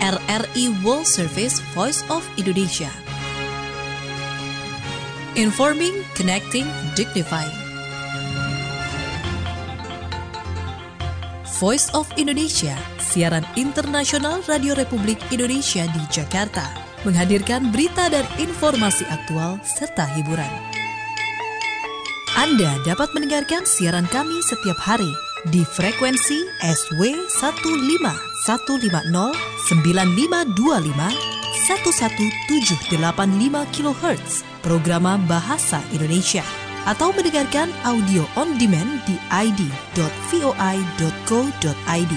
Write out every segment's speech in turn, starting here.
RRI World Service Voice of Indonesia. Informing, connecting, dignifying. Voice of Indonesia, siaran internasional Radio Republik Indonesia di Jakarta, menghadirkan berita dan informasi aktual serta hiburan. Anda dapat mendengarkan siaran kami setiap hari di frekuensi SW 15150 9525 11785 kHz Programa Bahasa Indonesia, atau mendengarkan audio on demand di id.voi.co.id.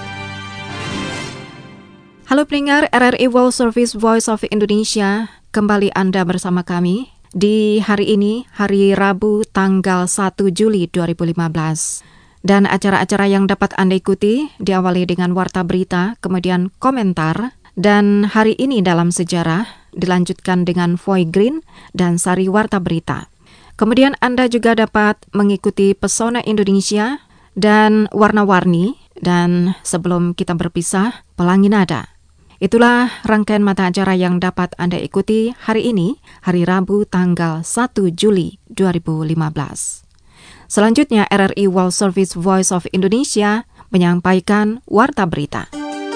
Halo pendengar RRI World Service Voice of Indonesia, kembali Anda bersama kami di hari ini, hari Rabu tanggal 1 Juli 2015. Dan acara-acara yang dapat Anda ikuti diawali dengan warta berita, kemudian komentar, dan hari ini dalam sejarah dilanjutkan dengan Voy Green dan Sari Warta Berita. Kemudian Anda juga dapat mengikuti Pesona Indonesia dan Warna-Warni, dan sebelum kita berpisah, Pelangi Nada. Itulah rangkaian mata acara yang dapat Anda ikuti hari ini, hari Rabu tanggal 1 Juli 2015. Selanjutnya RRI World Service Voice of Indonesia menyampaikan Warta Berita.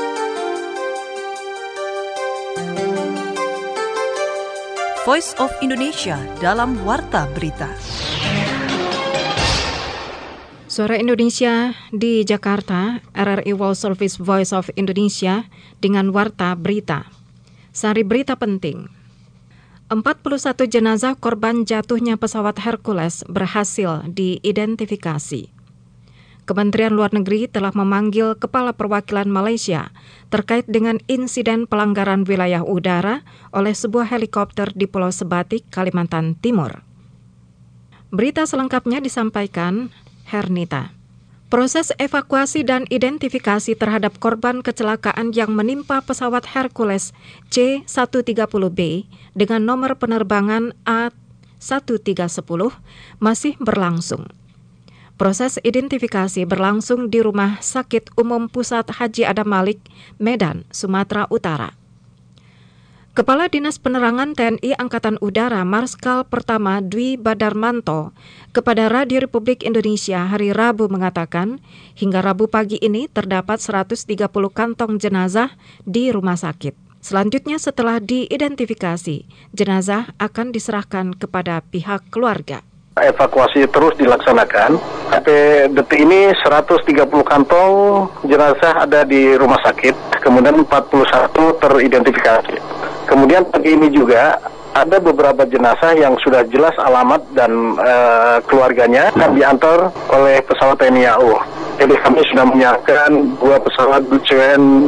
Voice of Indonesia dalam Warta Berita. Suara Indonesia di Jakarta, RRI World Service Voice of Indonesia dengan Warta Berita. Sari berita penting. 41 jenazah korban jatuhnya pesawat Hercules berhasil diidentifikasi. Kementerian Luar Negeri telah memanggil Kepala Perwakilan Malaysia terkait dengan insiden pelanggaran wilayah udara oleh sebuah helikopter di Pulau Sebatik, Kalimantan Timur. Berita selengkapnya disampaikan Hernita. Proses evakuasi dan identifikasi terhadap korban kecelakaan yang menimpa pesawat Hercules C-130B dengan nomor penerbangan A1310 masih berlangsung. Proses identifikasi berlangsung di Rumah Sakit Umum Pusat Haji Adam Malik, Medan, Sumatera Utara. Kepala Dinas Penerangan TNI Angkatan Udara Marskal Pertama Dwi Badarmanto kepada Radio Republik Indonesia hari Rabu mengatakan, hingga Rabu pagi ini terdapat 130 kantong jenazah di rumah sakit. Selanjutnya setelah diidentifikasi, jenazah akan diserahkan kepada pihak keluarga. Evakuasi terus dilaksanakan. Sampai detik ini 130 kantong jenazah ada di rumah sakit, kemudian 41 teridentifikasi. Kemudian pagi ini juga ada beberapa jenazah yang sudah jelas alamat dan keluarganya akan diantar oleh pesawat TNI AU. Jadi kami sudah menyiapkan 2 pesawat BCN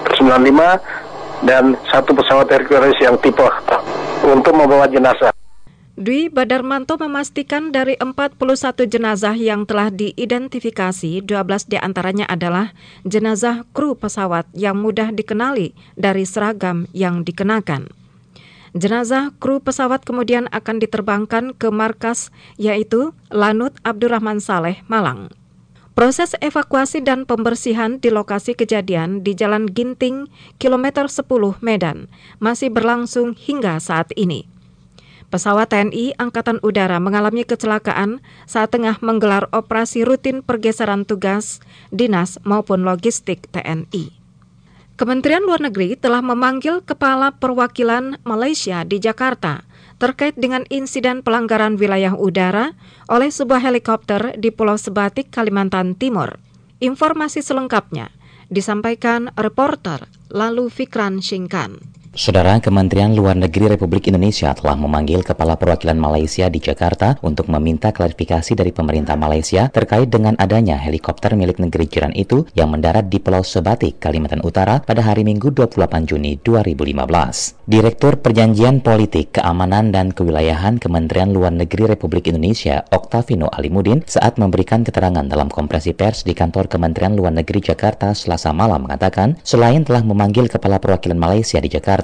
95 dan 1 pesawat Hercules yang tipe untuk membawa jenazah. Dwi Badarmanto memastikan dari 41 jenazah yang telah diidentifikasi, 12 diantaranya adalah jenazah kru pesawat yang mudah dikenali dari seragam yang dikenakan. Jenazah kru pesawat kemudian akan diterbangkan ke markas, yaitu Lanut Abdurrahman Saleh, Malang. Proses evakuasi dan pembersihan di lokasi kejadian di Jalan Ginting, kilometer 10 Medan, masih berlangsung hingga saat ini. Pesawat TNI Angkatan Udara mengalami kecelakaan saat tengah menggelar operasi rutin pergeseran tugas, dinas maupun logistik TNI. Kementerian Luar Negeri telah memanggil Kepala Perwakilan Malaysia di Jakarta terkait dengan insiden pelanggaran wilayah udara oleh sebuah helikopter di Pulau Sebatik, Kalimantan Timur. Informasi selengkapnya disampaikan reporter Lalu Fikran Shingkan. Saudara, Kementerian Luar Negeri Republik Indonesia telah memanggil Kepala Perwakilan Malaysia di Jakarta untuk meminta klarifikasi dari pemerintah Malaysia terkait dengan adanya helikopter milik negeri jiran itu yang mendarat di Pulau Sebatik, Kalimantan Utara pada hari Minggu 28 Juni 2015. Direktur Perjanjian Politik, Keamanan dan Kewilayahan Kementerian Luar Negeri Republik Indonesia, Oktavino Alimudin, saat memberikan keterangan dalam konferensi pers di kantor Kementerian Luar Negeri Jakarta Selasa malam mengatakan, selain telah memanggil Kepala Perwakilan Malaysia di Jakarta,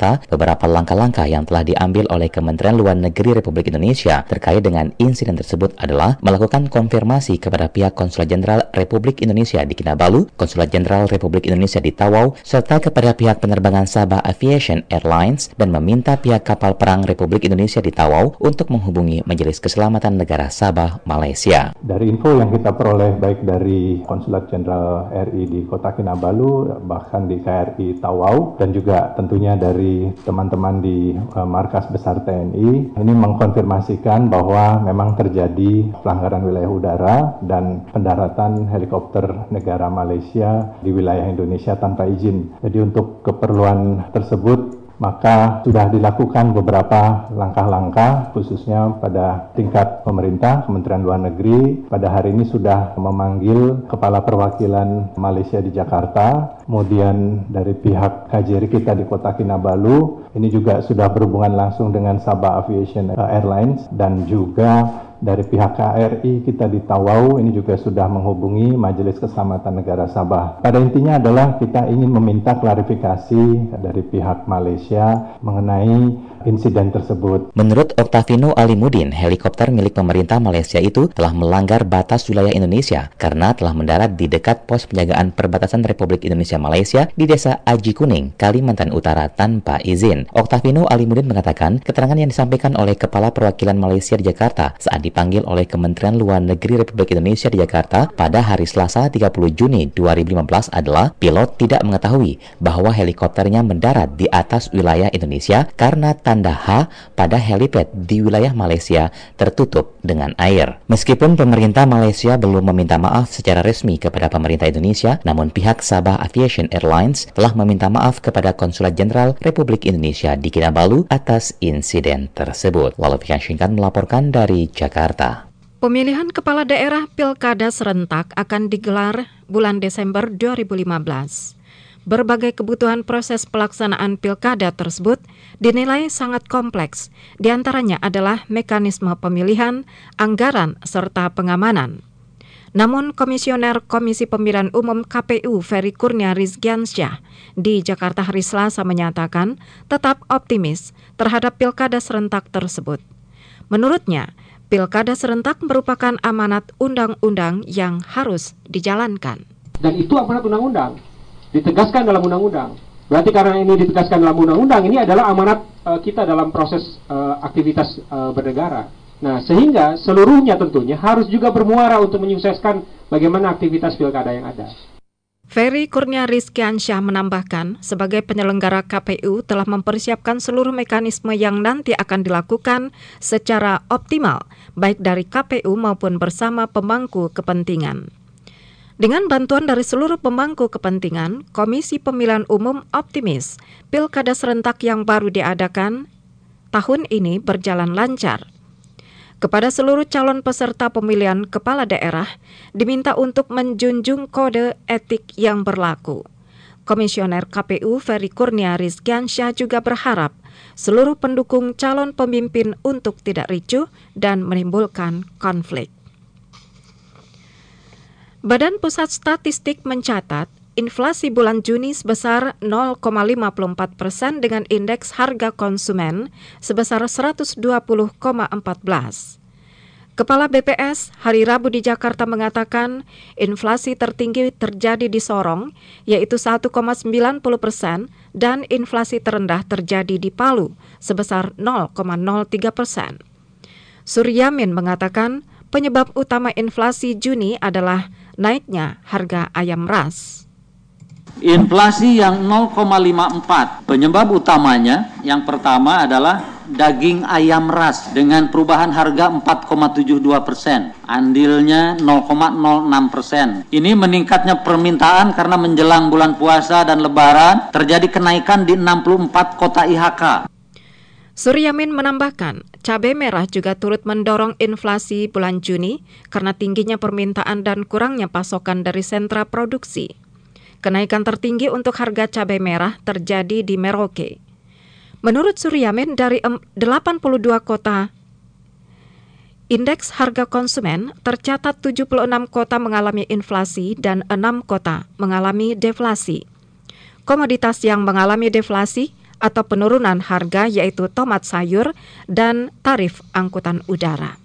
serta beberapa langkah-langkah yang telah diambil oleh Kementerian Luar Negeri Republik Indonesia terkait dengan insiden tersebut adalah melakukan konfirmasi kepada pihak Konsulat Jenderal Republik Indonesia di Kinabalu, Konsulat Jenderal Republik Indonesia di Tawau, serta kepada pihak penerbangan Sabah Aviation Airlines dan meminta pihak kapal perang Republik Indonesia di Tawau untuk menghubungi Majelis Keselamatan Negara Sabah, Malaysia. Dari info yang kita peroleh baik dari Konsulat Jenderal RI di Kota Kinabalu, bahkan di KRI Tawau, dan juga tentunya dari teman-teman di Markas Besar TNI, ini mengkonfirmasikan bahwa memang terjadi pelanggaran wilayah udara dan pendaratan helikopter negara Malaysia di wilayah Indonesia tanpa izin. Jadi untuk keperluan tersebut maka sudah dilakukan beberapa langkah-langkah khususnya pada tingkat pemerintah, Kementerian Luar Negeri. Pada hari ini sudah memanggil Kepala Perwakilan Malaysia di Jakarta, kemudian dari pihak KJRI kita di Kota Kinabalu, ini juga sudah berhubungan langsung dengan Sabah Aviation Airlines, dan juga dari pihak KRI kita di Tawau ini juga sudah menghubungi Majelis Keselamatan Negara Sabah. Pada intinya adalah kita ingin meminta klarifikasi dari pihak Malaysia mengenai insiden tersebut. Menurut Oktavino Alimudin, helikopter milik pemerintah Malaysia itu telah melanggar batas wilayah Indonesia karena telah mendarat di dekat pos penjagaan perbatasan Republik Indonesia Malaysia di Desa Aji Kuning, Kalimantan Utara tanpa izin. Oktavino Alimudin mengatakan keterangan yang disampaikan oleh Kepala Perwakilan Malaysia di Jakarta saat dipanggil oleh Kementerian Luar Negeri Republik Indonesia di Jakarta pada hari Selasa 30 Juni 2015 adalah pilot tidak mengetahui bahwa helikopternya mendarat di atas wilayah Indonesia karena tanda H pada helipad di wilayah Malaysia tertutup dengan air. Meskipun pemerintah Malaysia belum meminta maaf secara resmi kepada pemerintah Indonesia, namun pihak Sabah Aviation Airlines telah meminta maaf kepada Konsulat Jenderal Republik Indonesia di Kinabalu atas insiden tersebut. Wallabikan Syingkan melaporkan dari Jakarta. Pemilihan kepala daerah Pilkada serentak akan digelar bulan Desember 2015. Berbagai kebutuhan proses pelaksanaan pilkada tersebut dinilai sangat kompleks, diantaranya adalah mekanisme pemilihan, anggaran, serta pengamanan. Namun, Komisioner Komisi Pemilihan Umum KPU Ferry Kurnia Rizkiansyah di Jakarta hari Selasa menyatakan tetap optimis terhadap pilkada serentak tersebut. Menurutnya, pilkada serentak merupakan amanat undang-undang yang harus dijalankan. Dan itu amanat undang-undang. Ditegaskan dalam undang-undang. Berarti karena ini ditegaskan dalam undang-undang, ini adalah amanat kita dalam proses aktivitas bernegara. Nah, sehingga seluruhnya tentunya harus juga bermuara untuk menyukseskan bagaimana aktivitas pilkada yang ada. Ferry Kurnia Rizkiansyah menambahkan, sebagai penyelenggara KPU telah mempersiapkan seluruh mekanisme yang nanti akan dilakukan secara optimal, baik dari KPU maupun bersama pemangku kepentingan. Dengan bantuan dari seluruh pemangku kepentingan, Komisi Pemilihan Umum optimis pilkada serentak yang baru diadakan tahun ini berjalan lancar. Kepada seluruh calon peserta pemilihan kepala daerah, diminta untuk menjunjung kode etik yang berlaku. Komisioner KPU Ferry Kurnia Rizkiansyah juga berharap seluruh pendukung calon pemimpin untuk tidak ricuh dan menimbulkan konflik. Badan Pusat Statistik mencatat inflasi bulan Juni sebesar 0,54% dengan indeks harga konsumen sebesar 120,14. Kepala BPS hari Rabu di Jakarta mengatakan inflasi tertinggi terjadi di Sorong, yaitu 1,90%, dan inflasi terendah terjadi di Palu sebesar 0,03%. Suryamin mengatakan penyebab utama inflasi Juni adalah naiknya harga ayam ras. Inflasi yang 0,54, penyebab utamanya yang pertama adalah daging ayam ras dengan perubahan harga 4,72%, andilnya 0,06%. Ini meningkatnya permintaan karena menjelang bulan puasa dan lebaran terjadi kenaikan di 64 kota IHK. Suryamin menambahkan, cabai merah juga turut mendorong inflasi bulan Juni karena tingginya permintaan dan kurangnya pasokan dari sentra produksi. Kenaikan tertinggi untuk harga cabai merah terjadi di Merauke. Menurut Suryamin, dari 82 kota indeks harga konsumen tercatat 76 kota mengalami inflasi dan 6 kota mengalami deflasi. Komoditas yang mengalami deflasi atau penurunan harga yaitu tomat sayur dan tarif angkutan udara.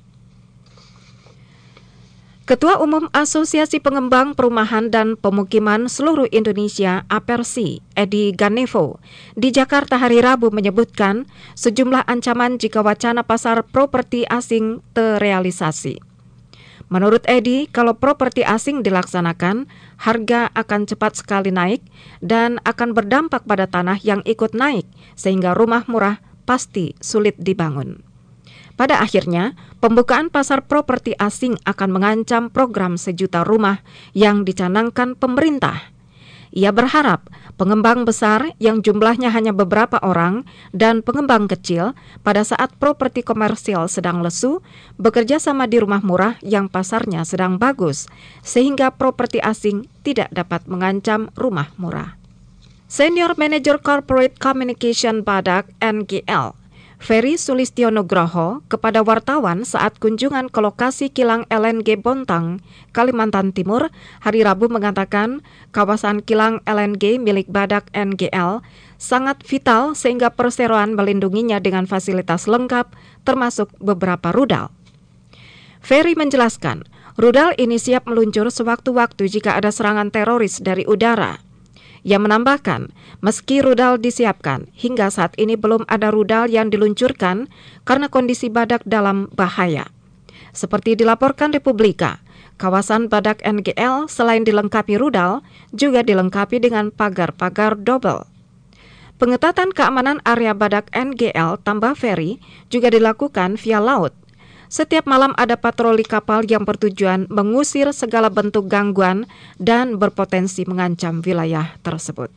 Ketua Umum Asosiasi Pengembang Perumahan dan Pemukiman Seluruh Indonesia (APERSI), Edi Ganevo, di Jakarta hari Rabu menyebutkan sejumlah ancaman jika wacana pasar properti asing terrealisasi. Menurut Edi, kalau properti asing dilaksanakan, harga akan cepat sekali naik dan akan berdampak pada tanah yang ikut naik, sehingga rumah murah pasti sulit dibangun. Pada akhirnya, pembukaan pasar properti asing akan mengancam program 1 juta rumah yang dicanangkan pemerintah. Ia berharap pengembang besar yang jumlahnya hanya beberapa orang dan pengembang kecil pada saat properti komersial sedang lesu bekerja sama di rumah murah yang pasarnya sedang bagus, sehingga properti asing tidak dapat mengancam rumah murah. Senior Manager Corporate Communication Badak NGL, Ferry Sulistionogroho, kepada wartawan saat kunjungan ke lokasi kilang LNG Bontang, Kalimantan Timur, hari Rabu mengatakan kawasan kilang LNG milik Badak NGL sangat vital sehingga perseroan melindunginya dengan fasilitas lengkap termasuk beberapa rudal. Ferry menjelaskan, rudal ini siap meluncur sewaktu-waktu jika ada serangan teroris dari udara. Ia menambahkan, meski rudal disiapkan, hingga saat ini belum ada rudal yang diluncurkan karena kondisi Badak dalam bahaya. Seperti dilaporkan Republika, kawasan Badak NGL selain dilengkapi rudal, juga dilengkapi dengan pagar-pagar double. Pengetatan keamanan area Badak NGL, tambah Ferry, juga dilakukan via laut. Setiap malam ada patroli kapal yang bertujuan mengusir segala bentuk gangguan dan berpotensi mengancam wilayah tersebut.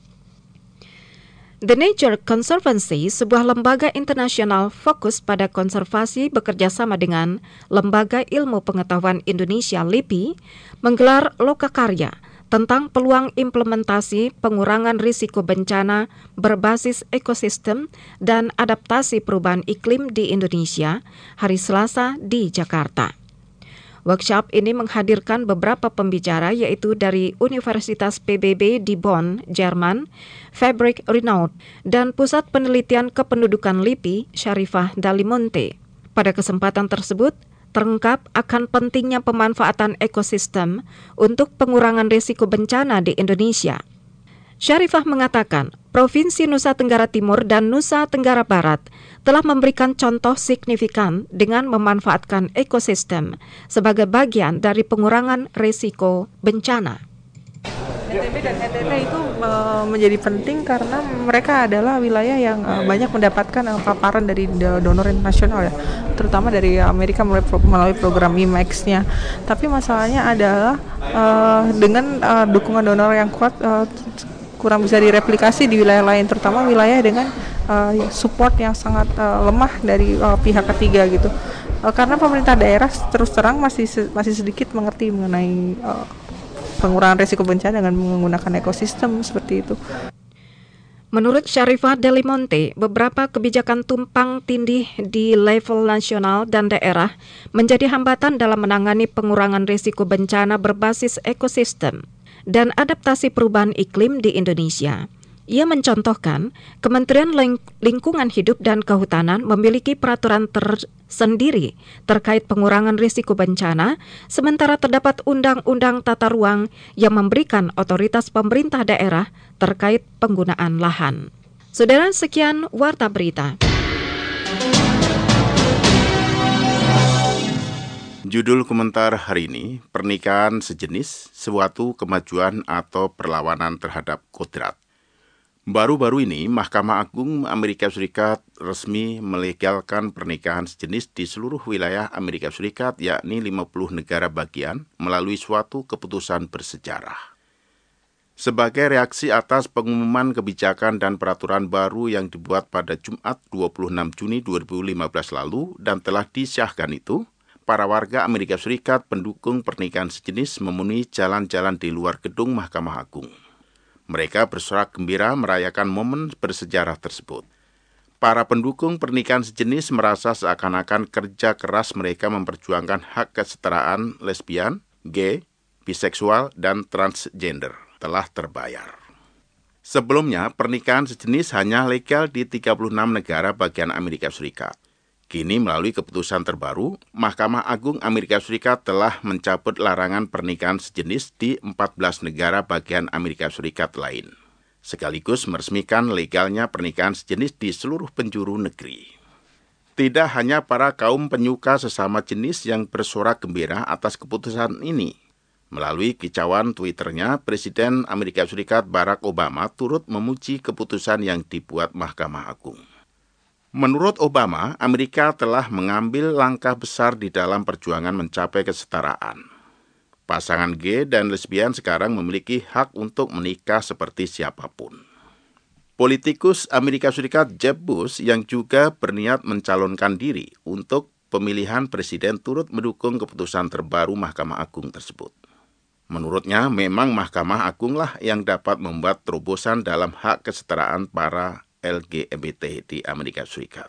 The Nature Conservancy, sebuah lembaga internasional fokus pada konservasi bekerja sama dengan Lembaga Ilmu Pengetahuan Indonesia LIPI, menggelar lokakarya tentang peluang implementasi pengurangan risiko bencana berbasis ekosistem dan adaptasi perubahan iklim di Indonesia hari Selasa di Jakarta. Workshop ini menghadirkan beberapa pembicara yaitu dari Universitas PBB di Bonn, Jerman, Fabric Renaud, dan Pusat Penelitian Kependudukan LIPI, Syarifah Dalimonte. Pada kesempatan tersebut, terungkap akan pentingnya pemanfaatan ekosistem untuk pengurangan risiko bencana di Indonesia. Syarifah mengatakan, Provinsi Nusa Tenggara Timur dan Nusa Tenggara Barat telah memberikan contoh signifikan dengan memanfaatkan ekosistem sebagai bagian dari pengurangan risiko bencana. NTB dan NTT itu menjadi penting karena mereka adalah wilayah yang banyak mendapatkan paparan dari donor internasional ya, terutama dari Amerika melalui program IMAX-nya. Tapi masalahnya adalah dengan dukungan donor yang kuat kurang bisa direplikasi di wilayah lain, terutama wilayah dengan support yang sangat lemah dari pihak ketiga gitu. Karena pemerintah daerah terus terang masih sedikit mengerti mengenai pengurangan risiko bencana dengan menggunakan ekosistem seperti itu. Menurut Syarifah Dalimonte, beberapa kebijakan tumpang tindih di level nasional dan daerah menjadi hambatan dalam menangani pengurangan risiko bencana berbasis ekosistem dan adaptasi perubahan iklim di Indonesia. Ia mencontohkan, Kementerian Lingkungan Hidup dan Kehutanan memiliki peraturan tersendiri terkait pengurangan risiko bencana, sementara terdapat Undang-Undang Tata Ruang yang memberikan otoritas pemerintah daerah terkait penggunaan lahan. Saudara, sekian Warta Berita. Judul komentar hari ini, pernikahan sejenis, suatu kemajuan atau perlawanan terhadap kodrat. Baru-baru ini, Mahkamah Agung Amerika Serikat resmi melegalkan pernikahan sejenis di seluruh wilayah Amerika Serikat, yakni 50 negara bagian, melalui suatu keputusan bersejarah. Sebagai reaksi atas pengumuman kebijakan dan peraturan baru yang dibuat pada Jumat 26 Juni 2015 lalu dan telah disahkan itu, para warga Amerika Serikat pendukung pernikahan sejenis memenuhi jalan-jalan di luar gedung Mahkamah Agung. Mereka bersorak gembira merayakan momen bersejarah tersebut. Para pendukung pernikahan sejenis merasa seakan-akan kerja keras mereka memperjuangkan hak kesetaraan lesbian, gay, biseksual, dan transgender telah terbayar. Sebelumnya, pernikahan sejenis hanya legal di 36 negara bagian Amerika Serikat. Kini melalui keputusan terbaru, Mahkamah Agung Amerika Serikat telah mencabut larangan pernikahan sejenis di 14 negara bagian Amerika Serikat lain, sekaligus meresmikan legalnya pernikahan sejenis di seluruh penjuru negeri. Tidak hanya para kaum penyuka sesama jenis yang bersorak gembira atas keputusan ini. Melalui kicauan Twitternya, Presiden Amerika Serikat Barack Obama turut memuji keputusan yang dibuat Mahkamah Agung. Menurut Obama, Amerika telah mengambil langkah besar di dalam perjuangan mencapai kesetaraan. Pasangan gay dan lesbian sekarang memiliki hak untuk menikah seperti siapapun. Politikus Amerika Serikat Jeb Bush yang juga berniat mencalonkan diri untuk pemilihan presiden turut mendukung keputusan terbaru Mahkamah Agung tersebut. Menurutnya, memang Mahkamah Agunglah yang dapat membuat terobosan dalam hak kesetaraan para LGBT di Amerika Serikat.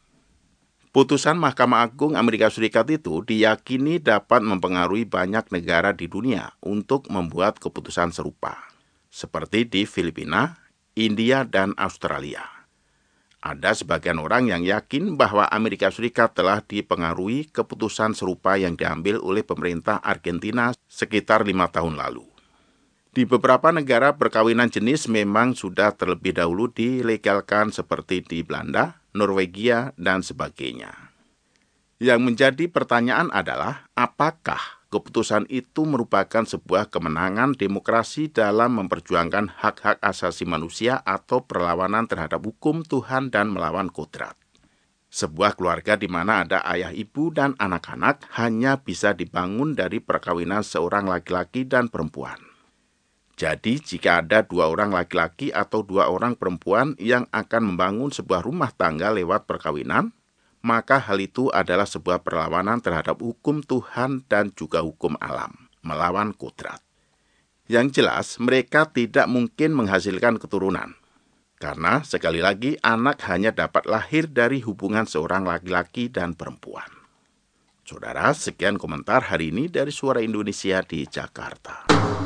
Putusan Mahkamah Agung Amerika Serikat itu diyakini dapat mempengaruhi banyak negara di dunia untuk membuat keputusan serupa, seperti di Filipina, India, dan Australia. Ada sebagian orang yang yakin bahwa Amerika Serikat telah dipengaruhi keputusan serupa yang diambil oleh pemerintah Argentina sekitar 5 tahun lalu. Di beberapa negara perkawinan jenis memang sudah terlebih dahulu dilegalkan seperti di Belanda, Norwegia, dan sebagainya. Yang menjadi pertanyaan adalah apakah keputusan itu merupakan sebuah kemenangan demokrasi dalam memperjuangkan hak-hak asasi manusia atau perlawanan terhadap hukum Tuhan dan melawan kodrat. Sebuah keluarga di mana ada ayah, ibu, dan anak-anak hanya bisa dibangun dari perkawinan seorang laki-laki dan perempuan. Jadi, jika ada 2 orang laki-laki atau 2 orang perempuan yang akan membangun sebuah rumah tangga lewat perkawinan, maka hal itu adalah sebuah perlawanan terhadap hukum Tuhan dan juga hukum alam, melawan kodrat. Yang jelas, mereka tidak mungkin menghasilkan keturunan. Karena, sekali lagi, anak hanya dapat lahir dari hubungan seorang laki-laki dan perempuan. Saudara, sekian komentar hari ini dari Suara Indonesia di Jakarta.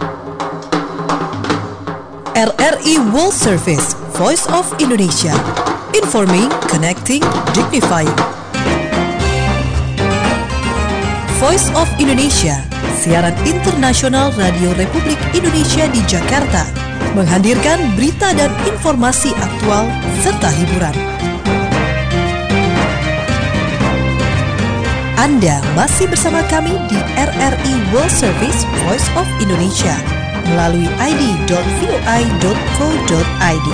RRI World Service, Voice of Indonesia. Informing, connecting, dignifying. Voice of Indonesia, siaran internasional Radio Republik Indonesia di Jakarta, menghadirkan berita dan informasi aktual serta hiburan. Anda masih bersama kami di RRI World Service, Voice of Indonesia, melalui id.voi.co.id.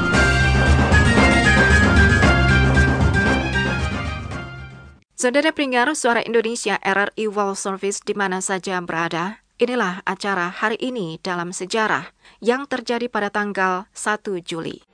Saudara pendengar Suara Indonesia RRI World Service di mana saja berada, inilah acara hari ini dalam sejarah yang terjadi pada tanggal 1 Juli.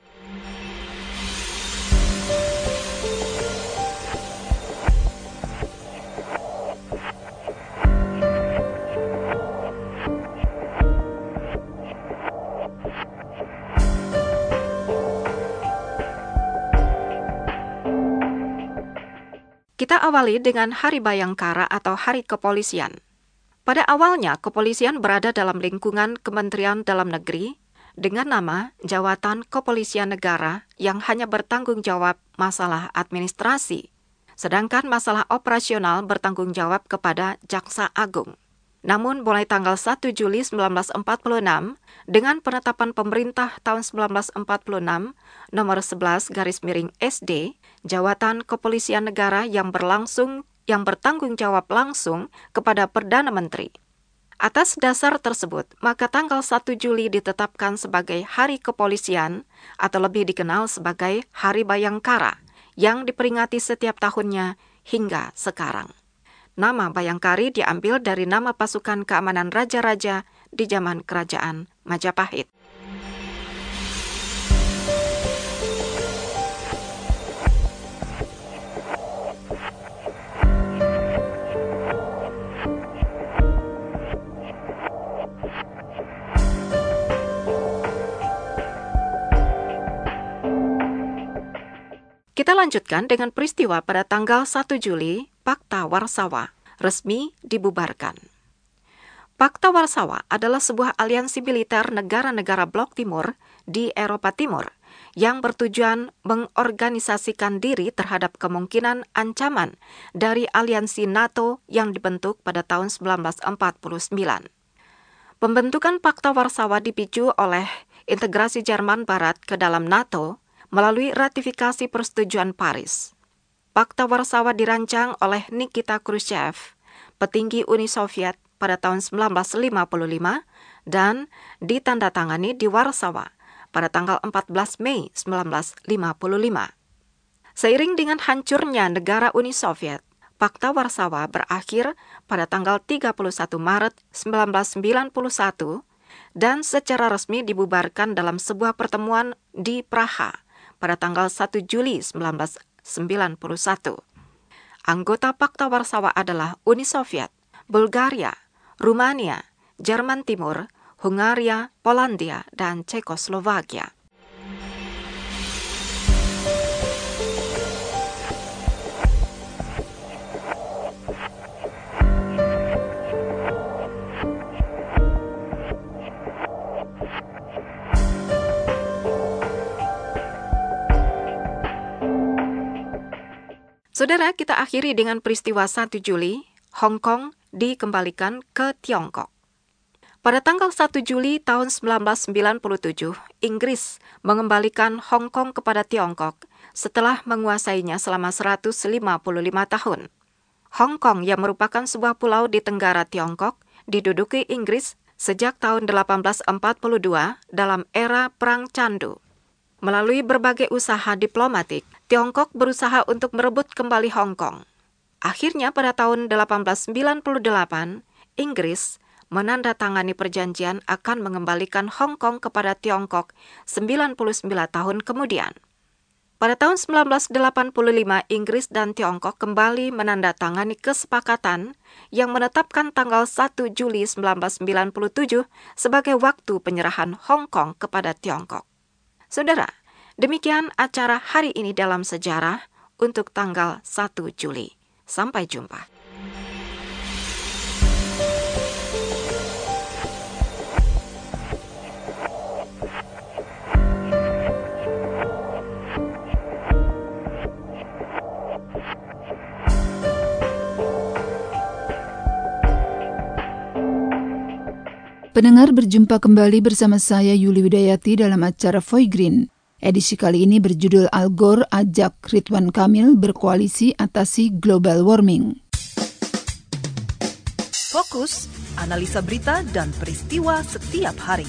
Kita awali dengan Hari Bayangkara atau Hari Kepolisian. Pada awalnya, kepolisian berada dalam lingkungan Kementerian Dalam Negeri dengan nama Jawatan Kepolisian Negara yang hanya bertanggung jawab masalah administrasi, sedangkan masalah operasional bertanggung jawab kepada Jaksa Agung. Namun, mulai tanggal 1 Juli 1946, dengan penetapan pemerintah tahun 1946, nomor 11/SD, Jawatan Kepolisian Negara yang bertanggung jawab langsung kepada Perdana Menteri. Atas dasar tersebut, maka tanggal 1 Juli ditetapkan sebagai Hari Kepolisian atau lebih dikenal sebagai Hari Bayangkara yang diperingati setiap tahunnya hingga sekarang. Nama Bayangkari diambil dari nama pasukan keamanan raja-raja di zaman Kerajaan Majapahit. Kita lanjutkan dengan peristiwa pada tanggal 1 Juli, Pakta Warsawa resmi dibubarkan. Pakta Warsawa adalah sebuah aliansi militer negara-negara Blok Timur di Eropa Timur yang bertujuan mengorganisasikan diri terhadap kemungkinan ancaman dari aliansi NATO yang dibentuk pada tahun 1949. Pembentukan Pakta Warsawa dipicu oleh integrasi Jerman Barat ke dalam NATO melalui ratifikasi Persetujuan Paris. Pakta Warsawa dirancang oleh Nikita Khrushchev, petinggi Uni Soviet, pada tahun 1955 dan ditandatangani di Warsawa pada tanggal 14 Mei 1955. Seiring dengan hancurnya negara Uni Soviet, Pakta Warsawa berakhir pada tanggal 31 Maret 1991 dan secara resmi dibubarkan dalam sebuah pertemuan di Praha pada tanggal 1 Juli 1991. Anggota Pakta Warsawa adalah Uni Soviet, Bulgaria, Rumania, Jerman Timur, Hungaria, Polandia, dan Cekoslovakia. Saudara, kita akhiri dengan peristiwa 1 Juli, Hong Kong dikembalikan ke Tiongkok. Pada tanggal 1 Juli tahun 1997, Inggris mengembalikan Hong Kong kepada Tiongkok setelah menguasainya selama 155 tahun. Hong Kong yang merupakan sebuah pulau di tenggara Tiongkok diduduki Inggris sejak tahun 1842 dalam era Perang Candu. Melalui berbagai usaha diplomatik, Tiongkok berusaha untuk merebut kembali Hong Kong. Akhirnya pada tahun 1898, Inggris menandatangani perjanjian akan mengembalikan Hong Kong kepada Tiongkok 99 tahun kemudian. Pada tahun 1985, Inggris dan Tiongkok kembali menandatangani kesepakatan yang menetapkan tanggal 1 Juli 1997 sebagai waktu penyerahan Hong Kong kepada Tiongkok. Saudara, demikian acara hari ini dalam sejarah untuk tanggal 1 Juli. Sampai jumpa. Pendengar, berjumpa kembali bersama saya Yuli Widayati dalam acara Voice Green. Edisi kali ini berjudul Al Gore ajak Ridwan Kamil berkoalisi atasi global warming. Fokus, analisa berita dan peristiwa setiap hari.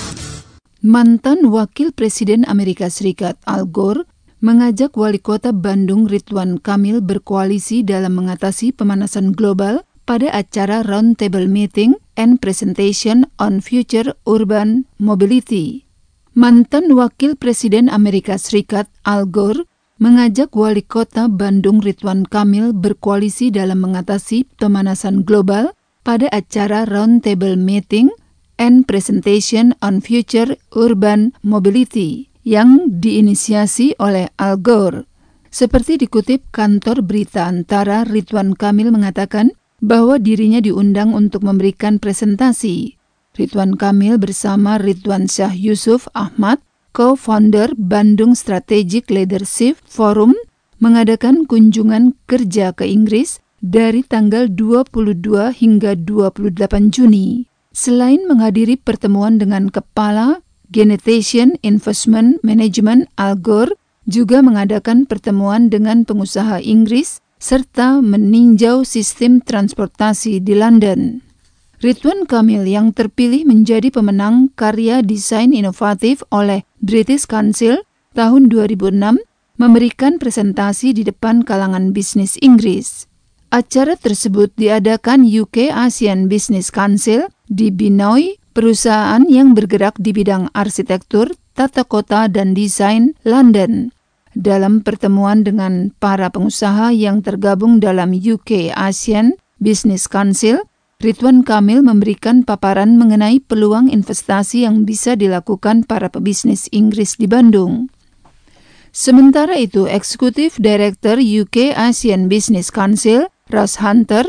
Mantan Wakil Presiden Amerika Serikat Al Gore mengajak Wali Kota Bandung Ridwan Kamil berkoalisi dalam mengatasi pemanasan global pada acara Roundtable Meeting and Presentation on Future Urban Mobility. Mantan Wakil Presiden Amerika Serikat Al Gore mengajak Wali Kota Bandung Ridwan Kamil berkoalisi dalam mengatasi pemanasan global pada acara Roundtable Meeting and Presentation on Future Urban Mobility yang diinisiasi oleh Al Gore. Seperti dikutip kantor berita Antara, Ridwan Kamil mengatakan bahwa dirinya diundang untuk memberikan presentasi. Ridwan Kamil bersama Ridwan Syah Yusuf Ahmad, co-founder Bandung Strategic Leadership Forum, mengadakan kunjungan kerja ke Inggris dari tanggal 22 hingga 28 Juni. Selain menghadiri pertemuan dengan Kepala Genetian Investment Management, Al Gore juga mengadakan pertemuan dengan pengusaha Inggris serta meninjau sistem transportasi di London. Ridwan Kamil yang terpilih menjadi pemenang karya desain inovatif oleh British Council tahun 2006 memberikan presentasi di depan kalangan bisnis Inggris. Acara tersebut diadakan UK Asian Business Council di Binoy, perusahaan yang bergerak di bidang arsitektur, tata kota, dan desain London. Dalam pertemuan dengan para pengusaha yang tergabung dalam UK Asian Business Council, Ridwan Kamil memberikan paparan mengenai peluang investasi yang bisa dilakukan para pebisnis Inggris di Bandung. Sementara itu, Eksekutif Direktur UK Asian Business Council, Ross Hunter,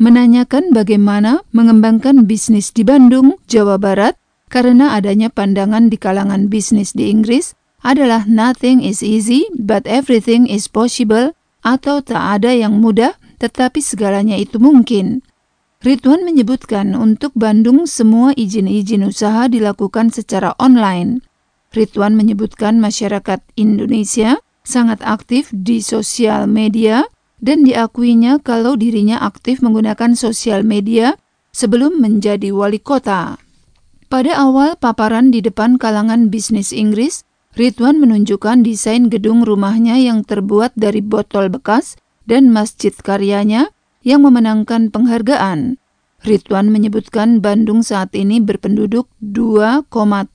menanyakan bagaimana mengembangkan bisnis di Bandung, Jawa Barat, karena adanya pandangan di kalangan bisnis di Inggris adalah nothing is easy but everything is possible, atau tak ada yang mudah tetapi segalanya itu mungkin. Ridwan menyebutkan untuk Bandung semua izin-izin usaha dilakukan secara online. Ridwan menyebutkan masyarakat Indonesia sangat aktif di sosial media dan diakuinya kalau dirinya aktif menggunakan sosial media sebelum menjadi wali kota. Pada awal paparan di depan kalangan bisnis Inggris, Ridwan menunjukkan desain gedung rumahnya yang terbuat dari botol bekas dan masjid karyanya yang memenangkan penghargaan. Ridwan menyebutkan Bandung saat ini berpenduduk 2,7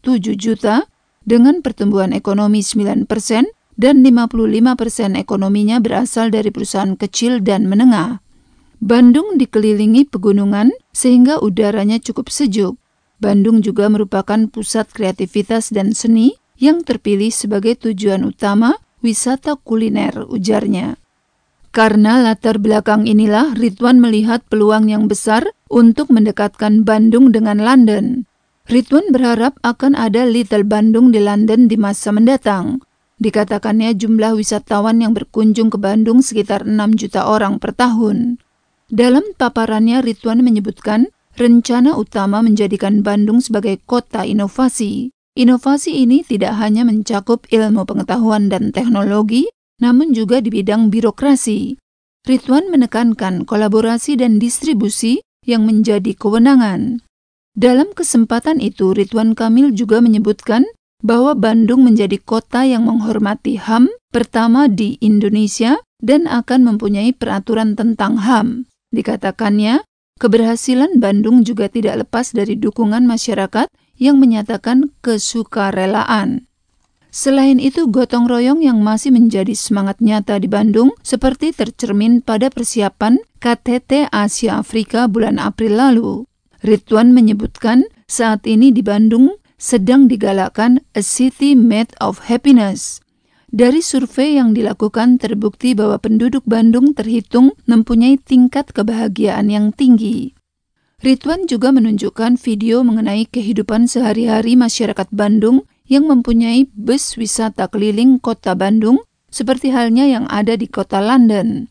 juta dengan pertumbuhan ekonomi 9% dan 55% ekonominya berasal dari perusahaan kecil dan menengah. Bandung dikelilingi pegunungan sehingga udaranya cukup sejuk. Bandung juga merupakan pusat kreativitas dan seni yang terpilih sebagai tujuan utama wisata kuliner, ujarnya. Karena latar belakang inilah Ridwan melihat peluang yang besar untuk mendekatkan Bandung dengan London. Ridwan berharap akan ada Little Bandung di London di masa mendatang. Dikatakannya jumlah wisatawan yang berkunjung ke Bandung sekitar 6 juta orang per tahun. Dalam paparannya, Ridwan menyebutkan rencana utama menjadikan Bandung sebagai kota inovasi. Inovasi ini tidak hanya mencakup ilmu pengetahuan dan teknologi, namun juga di bidang birokrasi. Ridwan menekankan kolaborasi dan distribusi yang menjadi kewenangan. Dalam kesempatan itu, Ridwan Kamil juga menyebutkan bahwa Bandung menjadi kota yang menghormati HAM pertama di Indonesia dan akan mempunyai peraturan tentang HAM. Dikatakannya, keberhasilan Bandung juga tidak lepas dari dukungan masyarakat yang menyatakan kesukarelaan. Selain itu, gotong royong yang masih menjadi semangat nyata di Bandung seperti tercermin pada persiapan KTT Asia Afrika bulan April lalu. Ridwan menyebutkan saat ini di Bandung sedang digalakkan A City Made of Happiness. Dari survei yang dilakukan terbukti bahwa penduduk Bandung terhitung mempunyai tingkat kebahagiaan yang tinggi. Ridwan juga menunjukkan video mengenai kehidupan sehari-hari masyarakat Bandung yang mempunyai bus wisata keliling kota Bandung seperti halnya yang ada di kota London.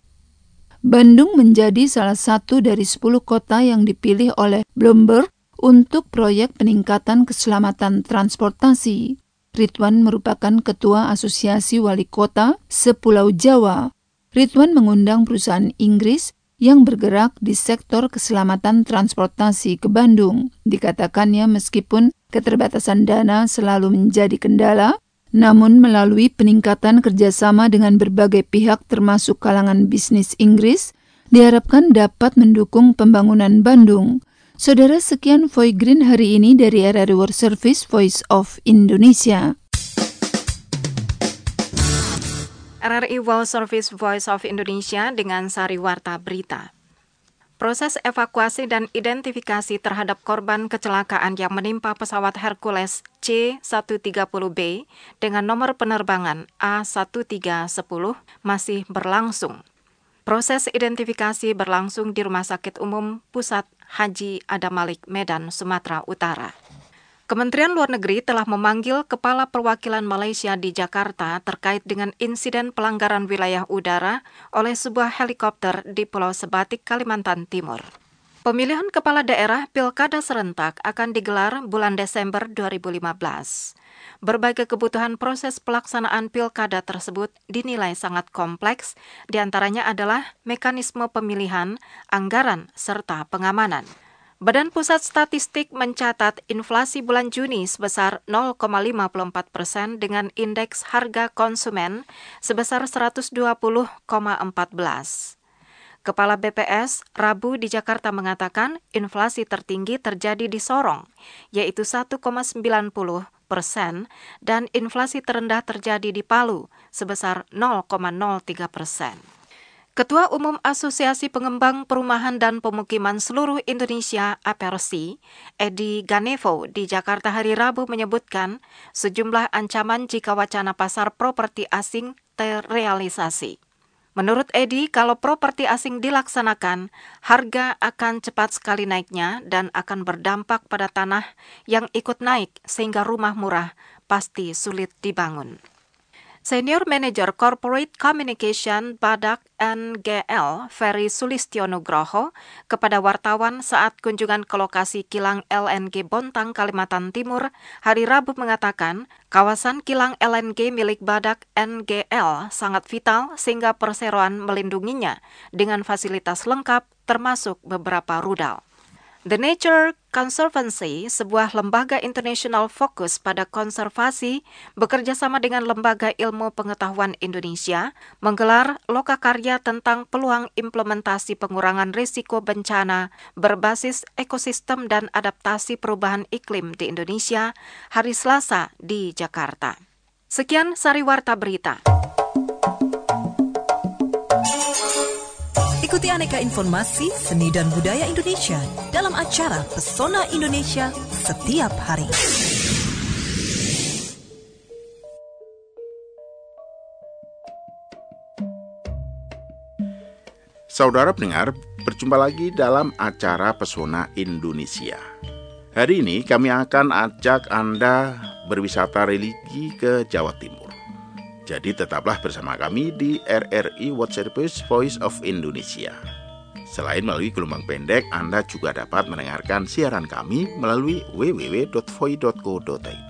Bandung menjadi salah satu dari 10 kota yang dipilih oleh Bloomberg untuk proyek peningkatan keselamatan transportasi. Ridwan merupakan ketua Asosiasi Wali Kota Sepulau Jawa. Ridwan mengundang perusahaan Inggris yang bergerak di sektor keselamatan transportasi ke Bandung. Dikatakannya meskipun keterbatasan dana selalu menjadi kendala, namun melalui peningkatan kerjasama dengan berbagai pihak termasuk kalangan bisnis Inggris, diharapkan dapat mendukung pembangunan Bandung. Saudara, sekian Voice Green hari ini dari RRI World Service Voice of Indonesia. RRI World Service Voice of Indonesia dengan Sari Warta Berita. Proses evakuasi dan identifikasi terhadap korban kecelakaan yang menimpa pesawat Hercules C-130B dengan nomor penerbangan A1310 masih berlangsung. Proses identifikasi berlangsung di Rumah Sakit Umum Pusat Haji Adam Malik, Medan, Sumatera Utara. Kementerian Luar Negeri telah memanggil Kepala Perwakilan Malaysia di Jakarta terkait dengan insiden pelanggaran wilayah udara oleh sebuah helikopter di Pulau Sebatik, Kalimantan Timur. Pemilihan kepala daerah Pilkada serentak akan digelar bulan Desember 2015. Berbagai kebutuhan proses pelaksanaan pilkada tersebut dinilai sangat kompleks, diantaranya adalah mekanisme pemilihan, anggaran, serta pengamanan. Badan Pusat Statistik mencatat inflasi bulan Juni sebesar 0,54% dengan indeks harga konsumen sebesar 120,14. Kepala BPS Rabu di Jakarta mengatakan inflasi tertinggi terjadi di Sorong, yaitu 1,90%, dan inflasi terendah terjadi di Palu sebesar 0,03%. Ketua Umum Asosiasi Pengembang Perumahan dan Pemukiman Seluruh Indonesia (APERSI), Edi Ganevo di Jakarta hari Rabu menyebutkan sejumlah ancaman jika wacana pasar properti asing terrealisasi. Menurut Edi, kalau properti asing dilaksanakan, harga akan cepat sekali naiknya dan akan berdampak pada tanah yang ikut naik sehingga rumah murah pasti sulit dibangun. Senior Manager Corporate Communication Badak NGL, Ferry Sulistionugroho, kepada wartawan saat kunjungan ke lokasi kilang LNG Bontang, Kalimantan Timur, hari Rabu mengatakan, kawasan kilang LNG milik Badak NGL sangat vital sehingga perseroan melindunginya dengan fasilitas lengkap termasuk beberapa rudal. The Nature Conservancy, sebuah lembaga internasional fokus pada konservasi, bekerja sama dengan Lembaga Ilmu Pengetahuan Indonesia, menggelar lokakarya tentang peluang implementasi pengurangan risiko bencana berbasis ekosistem dan adaptasi perubahan iklim di Indonesia, hari Selasa di Jakarta. Sekian Sariwarta Berita. Ikuti aneka informasi seni dan budaya Indonesia dalam acara Pesona Indonesia setiap hari. Saudara pendengar, berjumpa lagi dalam acara Pesona Indonesia. Hari ini kami akan ajak Anda berwisata religi ke Jawa Timur. Jadi tetaplah bersama kami di RRI World Service Voice of Indonesia. Selain melalui gelombang pendek, Anda juga dapat mendengarkan siaran kami melalui www.voi.co.id.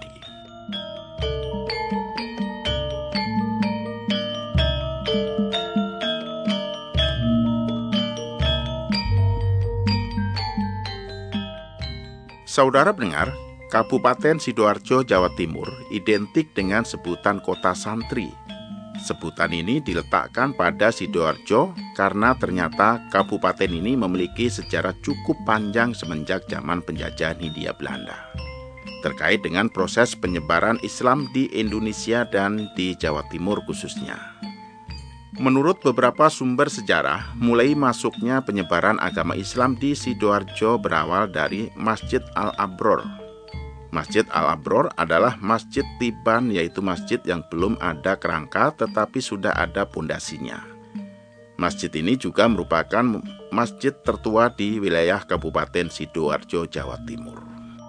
Saudara pendengar, Kabupaten Sidoarjo, Jawa Timur identik dengan sebutan kota santri. Sebutan ini diletakkan pada Sidoarjo karena ternyata kabupaten ini memiliki sejarah cukup panjang semenjak zaman penjajahan Hindia Belanda. Terkait dengan proses penyebaran Islam di Indonesia dan di Jawa Timur khususnya. Menurut beberapa sumber sejarah, mulai masuknya penyebaran agama Islam di Sidoarjo berawal dari Masjid Al-Abror. Masjid Al-Abror adalah masjid tiban, yaitu masjid yang belum ada kerangka tetapi sudah ada pondasinya. Masjid ini juga merupakan masjid tertua di wilayah Kabupaten Sidoarjo, Jawa Timur.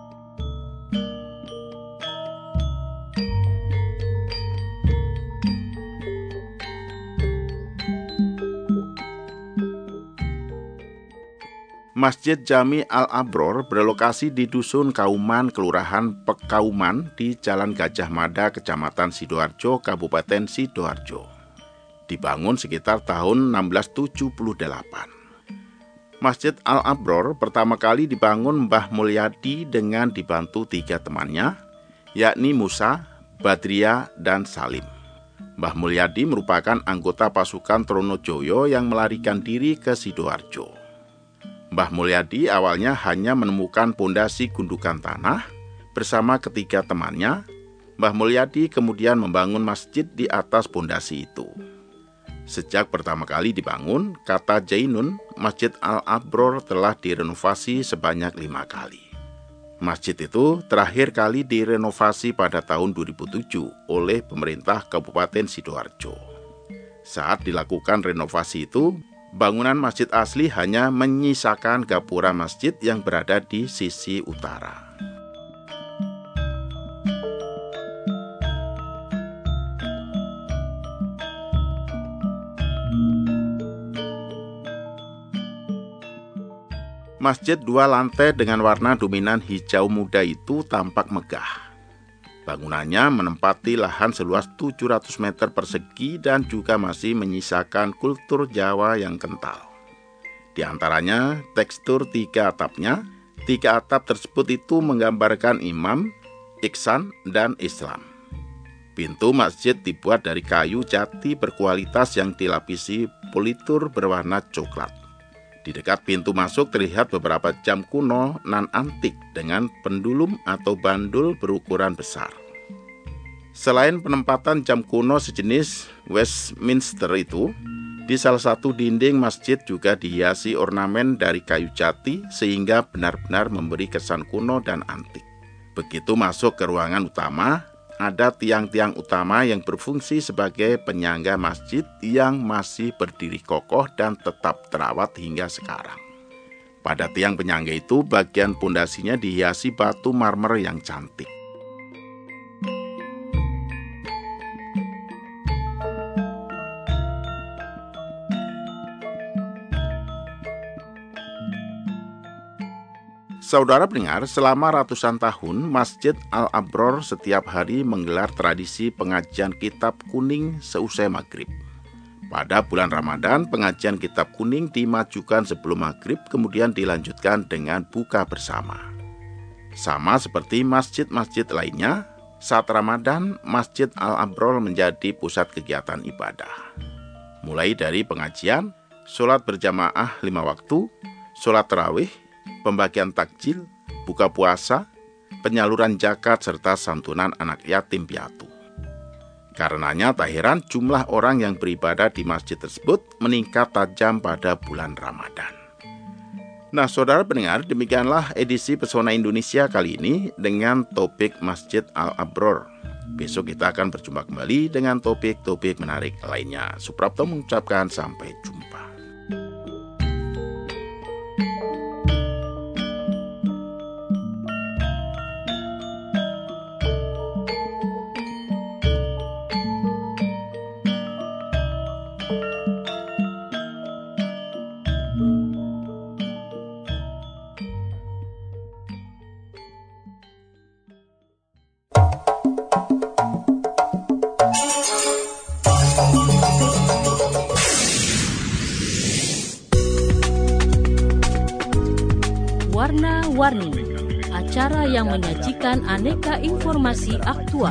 Masjid Jami Al-Abror berlokasi di Dusun Kauman, Kelurahan Pekauman di Jalan Gajah Mada, Kecamatan Sidoarjo, Kabupaten Sidoarjo. Dibangun sekitar tahun 1678. Masjid Al-Abror pertama kali dibangun Mbah Mulyadi dengan dibantu 3 temannya, yakni Musa, Badria, dan Salim. Mbah Mulyadi merupakan anggota pasukan Tronojoyo yang melarikan diri ke Sidoarjo. Mbah Mulyadi awalnya hanya menemukan pondasi gundukan tanah bersama ketiga temannya. Mbah Mulyadi kemudian membangun masjid di atas pondasi itu. Sejak pertama kali dibangun, kata Jainun, Masjid Al-Abror telah direnovasi sebanyak 5 kali. Masjid itu terakhir kali direnovasi pada tahun 2007 oleh pemerintah Kabupaten Sidoarjo. Saat dilakukan renovasi itu, bangunan masjid asli hanya menyisakan gapura masjid yang berada di sisi utara. Masjid 2 lantai dengan warna dominan hijau muda itu tampak megah. Bangunannya menempati lahan seluas 700 meter persegi dan juga masih menyisakan kultur Jawa yang kental. Di antaranya tekstur 3 atapnya. 3 atap tersebut itu menggambarkan imam, ihsan, dan Islam. Pintu masjid dibuat dari kayu jati berkualitas yang dilapisi politur berwarna coklat. Di dekat pintu masuk terlihat beberapa jam kuno nan antik dengan pendulum atau bandul berukuran besar. Selain penempatan jam kuno sejenis Westminster itu, di salah satu dinding masjid juga dihiasi ornamen dari kayu jati sehingga benar-benar memberi kesan kuno dan antik. Begitu masuk ke ruangan utama, ada tiang-tiang utama yang berfungsi sebagai penyangga masjid yang masih berdiri kokoh dan tetap terawat hingga sekarang. Pada tiang penyangga itu, bagian pondasinya dihiasi batu marmer yang cantik. Saudara pendengar, selama ratusan tahun, Masjid Al-Abror setiap hari menggelar tradisi pengajian kitab kuning seusai maghrib. Pada bulan Ramadan, pengajian kitab kuning dimajukan sebelum maghrib, kemudian dilanjutkan dengan buka bersama. Sama seperti masjid-masjid lainnya, saat Ramadan, Masjid Al-Abror menjadi pusat kegiatan ibadah. Mulai dari pengajian, sholat berjamaah 5 waktu, sholat tarawih, pembagian takjil, buka puasa, penyaluran zakat, serta santunan anak yatim piatu. Karenanya tak heran jumlah orang yang beribadah di masjid tersebut meningkat tajam pada bulan Ramadan. Nah, saudara pendengar, demikianlah edisi Pesona Indonesia kali ini dengan topik Masjid Al-Abror. Besok kita akan berjumpa kembali dengan topik-topik menarik lainnya. Suprapto mengucapkan sampai jumpa. Warna-Warni, acara yang menyajikan aneka informasi aktual.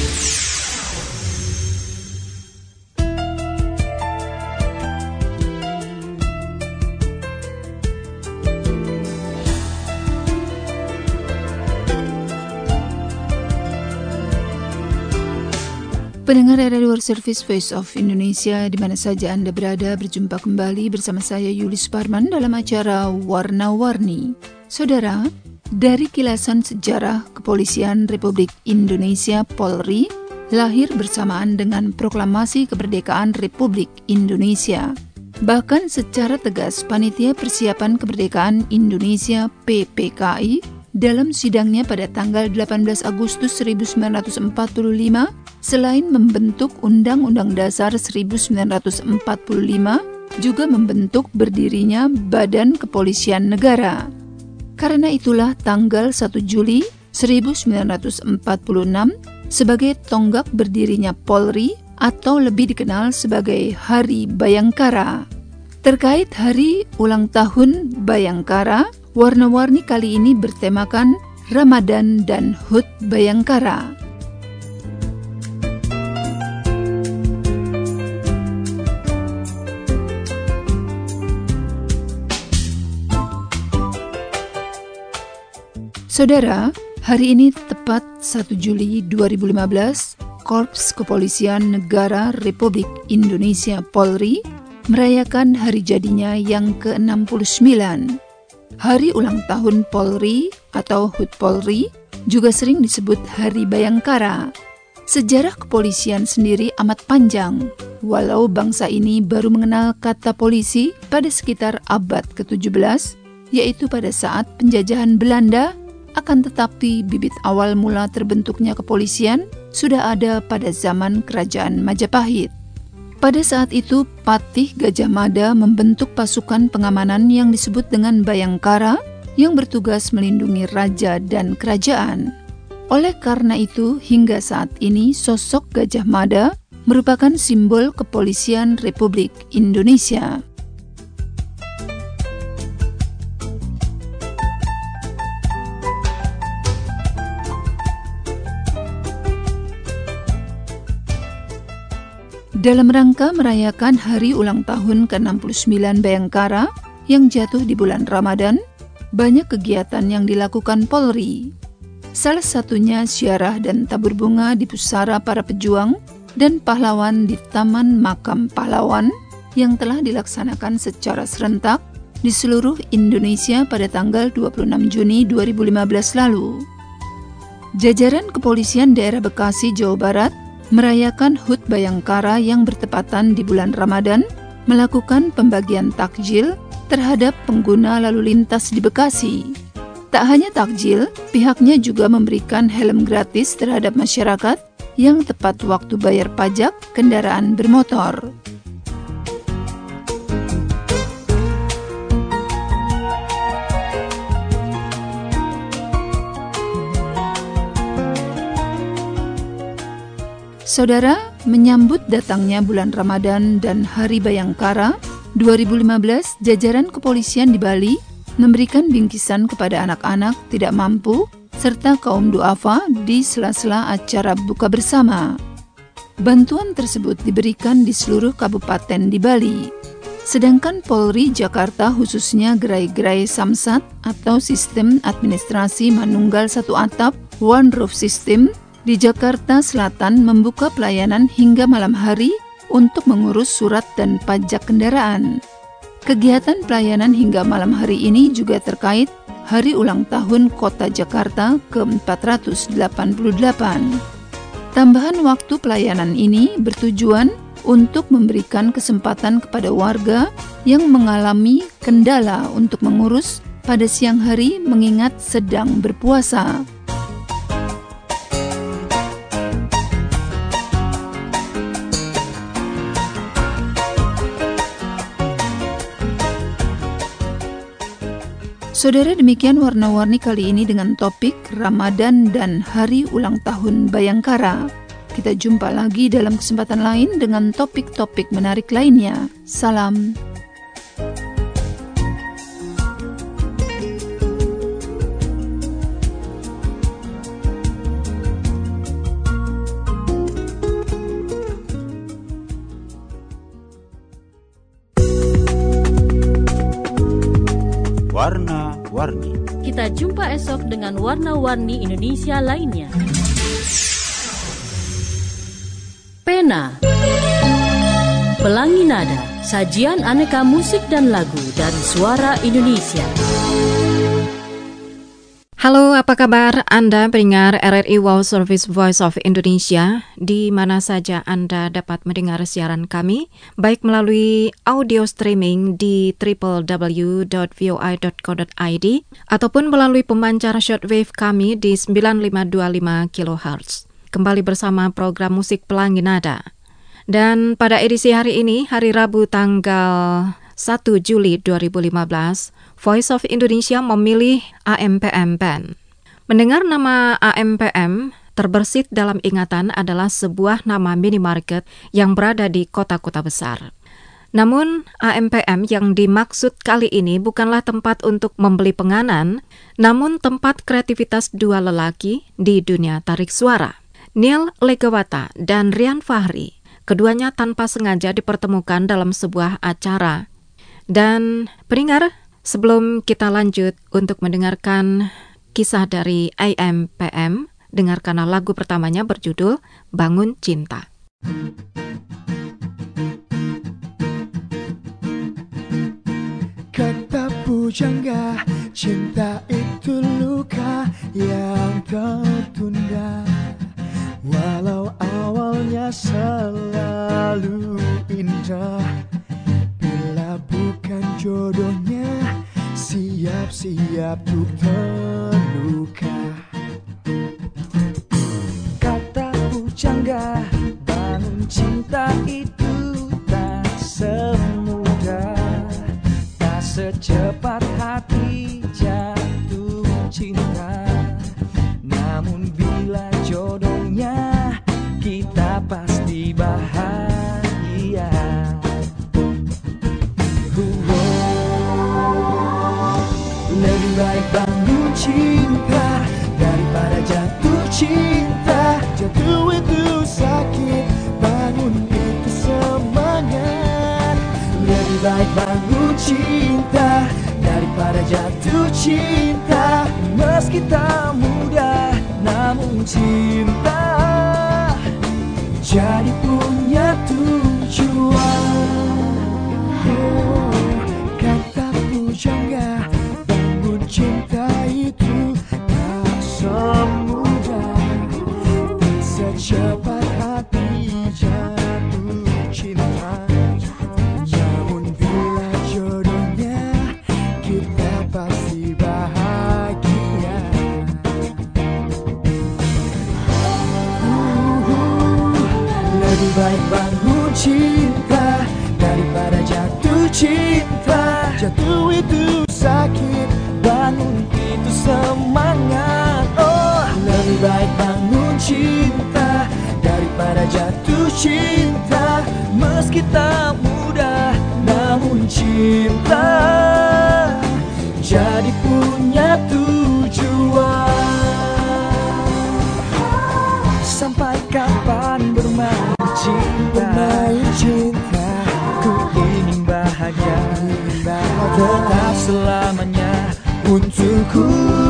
Pendengar Radio World Service Voice of Indonesia, di mana saja Anda berada, berjumpa kembali bersama saya Yuli Suparman dalam acara Warna-Warni. Saudara, dari kilasan sejarah Kepolisian Republik Indonesia Polri lahir bersamaan dengan Proklamasi Kemerdekaan Republik Indonesia. Bahkan secara tegas, Panitia Persiapan Kemerdekaan Indonesia PPKI dalam sidangnya pada tanggal 18 Agustus 1945, selain membentuk Undang-Undang Dasar 1945, juga membentuk berdirinya Badan Kepolisian Negara. Karena itulah tanggal 1 Juli 1946 sebagai tonggak berdirinya Polri atau lebih dikenal sebagai Hari Bayangkara. Terkait hari ulang tahun Bayangkara, Warna-Warni kali ini bertemakan Ramadan dan HUT Bayangkara. Saudara, hari ini tepat 1 Juli 2015, Korps Kepolisian Negara Republik Indonesia Polri merayakan hari jadinya yang ke-69. Hari ulang tahun Polri atau HUT Polri juga sering disebut Hari Bayangkara. Sejarah kepolisian sendiri amat panjang, walau bangsa ini baru mengenal kata polisi pada sekitar abad ke-17, yaitu pada saat penjajahan Belanda. Akan tetapi bibit awal mula terbentuknya kepolisian sudah ada pada zaman Kerajaan Majapahit. Pada saat itu, Patih Gajah Mada membentuk pasukan pengamanan yang disebut dengan Bayangkara yang bertugas melindungi raja dan kerajaan. Oleh karena itu, hingga saat ini sosok Gajah Mada merupakan simbol kepolisian Republik Indonesia. Dalam rangka merayakan hari ulang tahun ke-69 Bayangkara yang jatuh di bulan Ramadan, banyak kegiatan yang dilakukan Polri. Salah satunya ziarah dan tabur bunga di pusara para pejuang dan pahlawan di Taman Makam Pahlawan yang telah dilaksanakan secara serentak di seluruh Indonesia pada tanggal 26 Juni 2015 lalu. Jajaran Kepolisian Daerah Bekasi, Jawa Barat merayakan HUT Bayangkara yang bertepatan di bulan Ramadan, melakukan pembagian takjil terhadap pengguna lalu lintas di Bekasi. Tak hanya takjil, pihaknya juga memberikan helm gratis terhadap masyarakat yang tepat waktu bayar pajak kendaraan bermotor. Saudara, menyambut datangnya bulan Ramadan dan Hari Bayangkara 2015, jajaran kepolisian di Bali memberikan bingkisan kepada anak-anak tidak mampu serta kaum duafa di sela-sela acara buka bersama. Bantuan tersebut diberikan di seluruh kabupaten di Bali. Sedangkan Polri Jakarta, khususnya gerai-gerai Samsat atau Sistem Administrasi Manunggal Satu Atap One Roof System di Jakarta Selatan, membuka pelayanan hingga malam hari untuk mengurus surat dan pajak kendaraan. Kegiatan pelayanan hingga malam hari ini juga terkait Hari Ulang Tahun Kota Jakarta ke-488. Tambahan waktu pelayanan ini bertujuan untuk memberikan kesempatan kepada warga yang mengalami kendala untuk mengurus pada siang hari mengingat sedang berpuasa. Saudara, demikian warna-warni kali ini dengan topik Ramadan dan Hari Ulang Tahun Bayangkara. Kita jumpa lagi dalam kesempatan lain dengan topik-topik menarik lainnya. Salam. Warna-warni. Kita jumpa esok dengan warna-warni Indonesia lainnya. Pena, Pelangi Nada, sajian aneka musik dan lagu dari suara Indonesia. Halo, apa kabar Anda pendengar RRI World Service Voice of Indonesia, di mana saja Anda dapat mendengar siaran kami, baik melalui audio streaming di www.voi.co.id ataupun melalui pemancar shortwave kami di 9525 kHz. Kembali bersama program musik Pelangi Nada. Dan pada edisi hari ini, hari Rabu tanggal 1 Juli 2015, Voice of Indonesia memilih AMPM Band. Mendengar nama AMPM, terbersit dalam ingatan adalah sebuah nama minimarket yang berada di kota-kota besar. Namun, AMPM yang dimaksud kali ini bukanlah tempat untuk membeli penganan, namun tempat kreativitas dua lelaki di dunia tarik suara. Neil Legawata dan Rian Fahri, keduanya tanpa sengaja dipertemukan dalam sebuah acara. Dan pendengar, sebelum kita lanjut untuk mendengarkan kisah dari AMPM, dengarkanlah lagu pertamanya berjudul Bangun Cinta. Kata pujangga, cinta itu luka yang tertunda. Walau awalnya selalu indah, bila bukan jodohnya, siap-siap untuk terluka. Kata pujangga, bangun cinta itu tak semudah, tak secepat hati jatuh cinta. Namun bila jodohnya, kita pasti bahagia. Lebih baik bangun cinta daripada jatuh cinta. Jatuh itu sakit, bangun itu semangat. Lebih baik bangun cinta daripada jatuh cinta. Meski tak mudah, namun cinta jadi punya tujuan. Kata pujangga, bangun cinta itu tak semudah. Lebih baik bangun cinta daripada jatuh cinta. Jatuh itu sakit, bangun itu semangat. Oh, lebih baik bangun cinta daripada jatuh cinta. Meski tak mudah, namun cinta jadi punya tujuan. Sampai kapan bermain cinta, ku ingin bahagia, tetap selamanya untukku.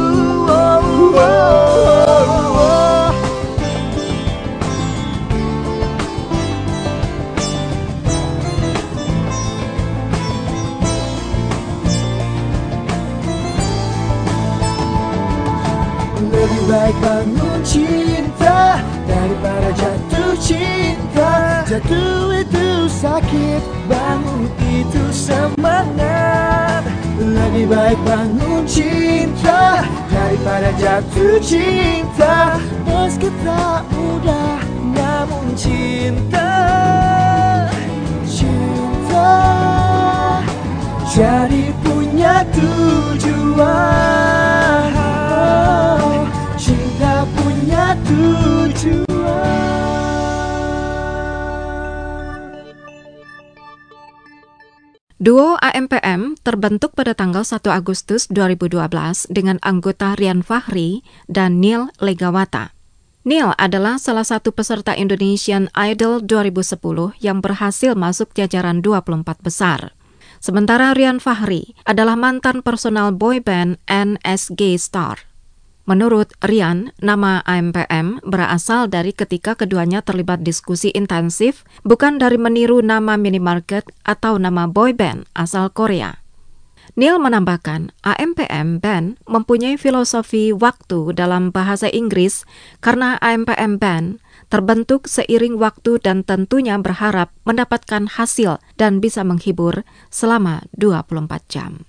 Lebih baik bangun cinta daripada jatuh cinta. Jatuh itu sakit, bangun itu semangat. Lebih baik bangun cinta daripada jatuh cinta. Meski tak mudah, namun cinta jadi punya tujuan. Cinta punya tujuan. Duo AMPM terbentuk pada tanggal 1 Agustus 2012 dengan anggota Rian Fahri dan Neil Legawata. Neil adalah salah satu peserta Indonesian Idol 2010 yang berhasil masuk jajaran 24 besar. Sementara Rian Fahri adalah mantan personal boyband NSG Star. Menurut Rian, nama AMPM berasal dari ketika keduanya terlibat diskusi intensif, bukan dari meniru nama minimarket atau nama boyband asal Korea. Neil menambahkan, AMPM Band mempunyai filosofi waktu dalam bahasa Inggris karena AMPM Band terbentuk seiring waktu dan tentunya berharap mendapatkan hasil dan bisa menghibur selama 24 jam.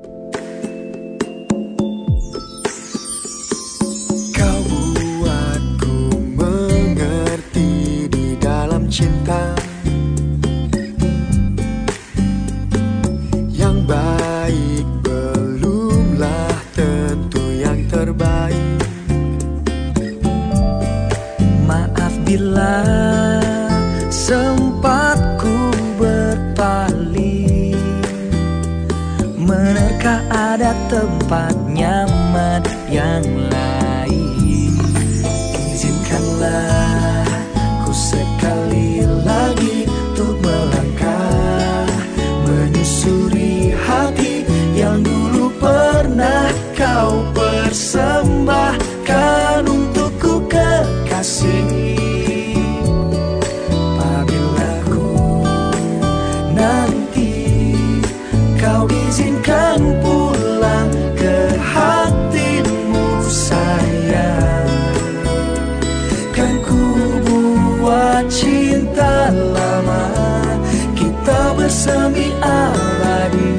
Kau buatku mengerti di dalam cinta yang baik belumlah tentu yang terbaik. Maaf bila sempat ku berpaling, menerka ada tempat nyaman yang lain. Izinkanlah ku sekali lagi untuk melangkah, menyusuri hati yang dulu pernah kau persembahkan untukku kekasih. Apabila ku nanti kau izinkan pulang ke hatimu sayang, kan ku buat cinta lama kita bersemi abadi.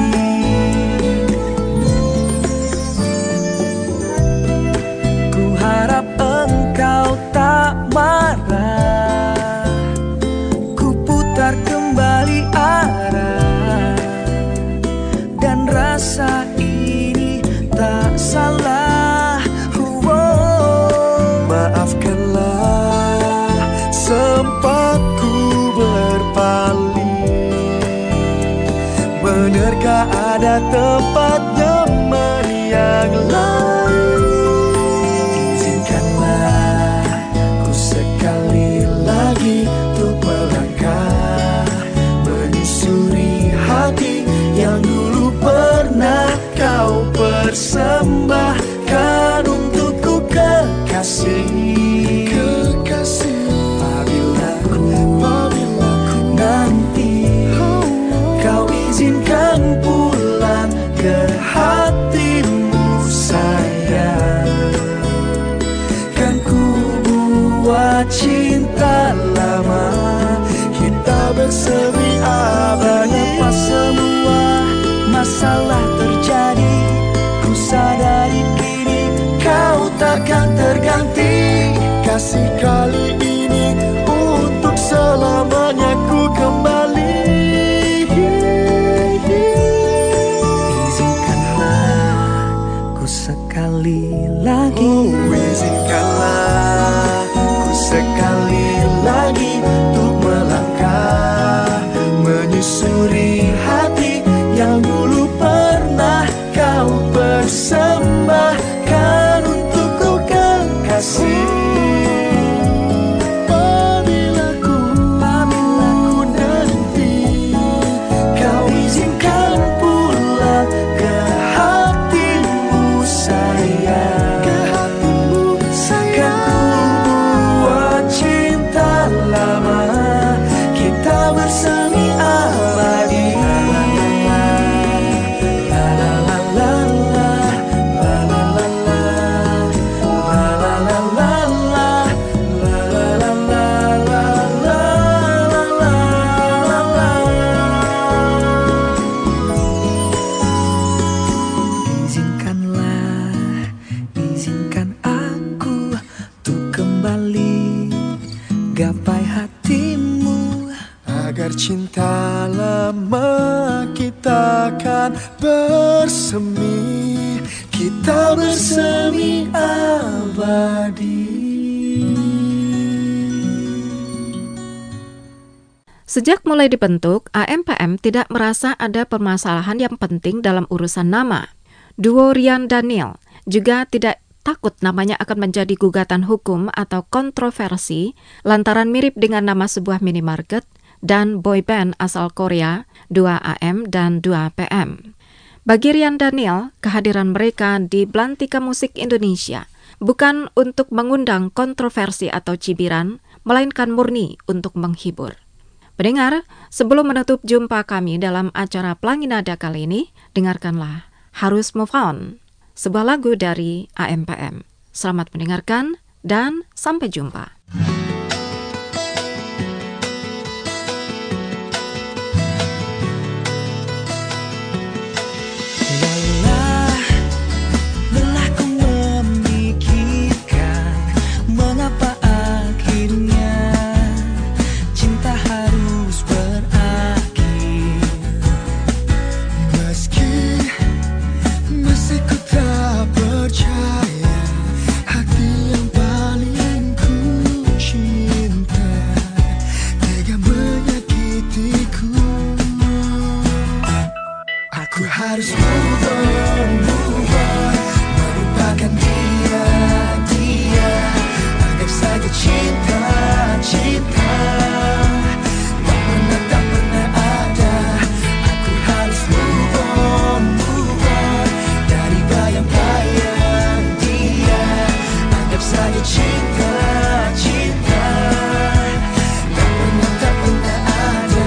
Ku harap engkau tak marah, ku putar kembali arah, dan rasa ini tak salah. Maafkanlah sempat ku berpaling, benarkah ada tempat nyaman yang lain? Izinkanlah ku sekali lagi untuk melangkah, menyusuri hati yang dulu pernah kau persembahkan untukku kekasih. Apabila ku nanti kau izinkan pulang ke hatimu sayang, kan ku buat cinta lama kita bersemi abadi. Pas semua masalah terjadi, ku sadari kini kau takkan terganti. Kasih kali ini untuk selamanya ku kembali. Izinkanlah ku sekali lagi, izinkanlah ku sekali lagi untuk melangkah menyusuri hati yang dulu pernah kau persembahkan untukku kekasih. Apabila ku nanti kau izinkan pulang ke hatimu sayang, kan ku buat cinta lama kita bersemi abadi. Izinkan aku untuk kembali gapai hatimu, agar cinta lama kita akan bersemi, kita bersemi abadi. Sejak mulai dibentuk, AMPM tidak merasa ada permasalahan yang penting dalam urusan nama. Duo Ryan Daniel juga tidak takut namanya akan menjadi gugatan hukum atau kontroversi lantaran mirip dengan nama sebuah minimarket dan boyband asal Korea, 2AM dan 2PM. Bagi Ryan Daniel, kehadiran mereka di Belantika Musik Indonesia bukan untuk mengundang kontroversi atau cibiran, melainkan murni untuk menghibur. Pendengar, sebelum menutup jumpa kami dalam acara Pelangi Nada kali ini, dengarkanlah Harus Move On, sebuah lagu dari AMPM. Selamat mendengarkan dan sampai jumpa. Lelah ku memikirkan mengapa akhirnya cinta harus berakhir. Meski masih ku tak percaya hati yang paling ku cinta tega menyakitiku. Aku harus move on, melupakan dia, anggap saja cinta tak pernah ada. Aku harus move on, dari bayang-bayang dia, anggap saja cinta tak pernah ada.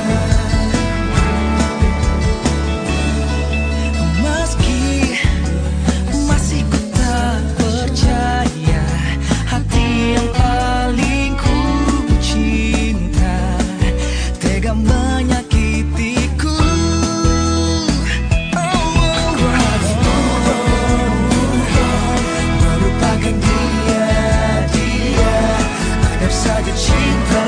Meski masih ku tak percaya hati yang paling ku cinta tega menyakitiku. Ku harus move on, melupakan dia, anggap saja cinta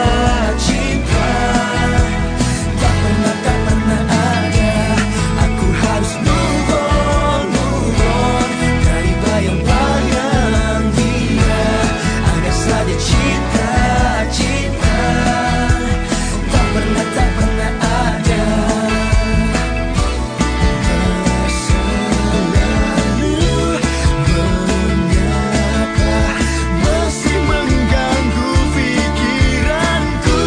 tak pernah ada. Aku harus move on, dari bayang-bayang dia, anggap saja cinta tak pernah ada. Selalu mengapa masih mengganggu pikiranku.